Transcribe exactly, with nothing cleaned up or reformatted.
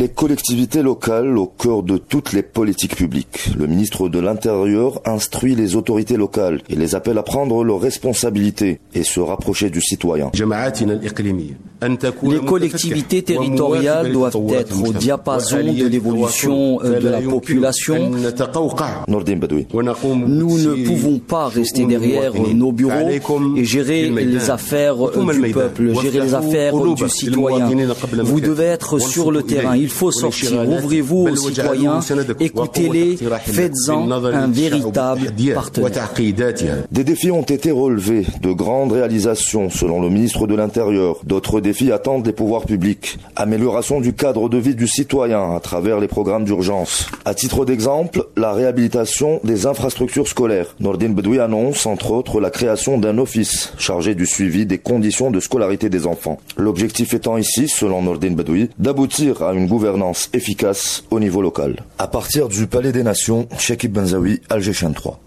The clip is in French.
Les collectivités locales au cœur de toutes les politiques publiques. Le ministre de l'Intérieur instruit les autorités locales et les appelle à prendre leurs responsabilités et se rapprocher du citoyen. Les collectivités territoriales doivent être au diapason de l'évolution de la population. Nordin Badoui. Nous ne pouvons pas rester derrière nos bureaux et gérer les affaires du peuple, gérer les affaires du citoyen. Vous devez être sur le terrain. Il faut sortir. Ouvrez-vous aux citoyens, écoutez-les, faites-en un véritable partenaire. Des défis ont été relevés, de grandes réalisations selon le ministre de l'Intérieur. D'autres défis attendent les pouvoirs publics. Amélioration du cadre de vie du citoyen à travers les programmes d'urgence. À titre d'exemple, la réhabilitation des infrastructures scolaires. Nordin Badoui annonce entre autres la création d'un office chargé du suivi des conditions de scolarité des enfants. L'objectif étant ici, selon Nordin Badoui, d'aboutir à une gouvernance efficace au niveau local. À partir du Palais des Nations, Chekib Benzaoui, Alger Chaîne trois.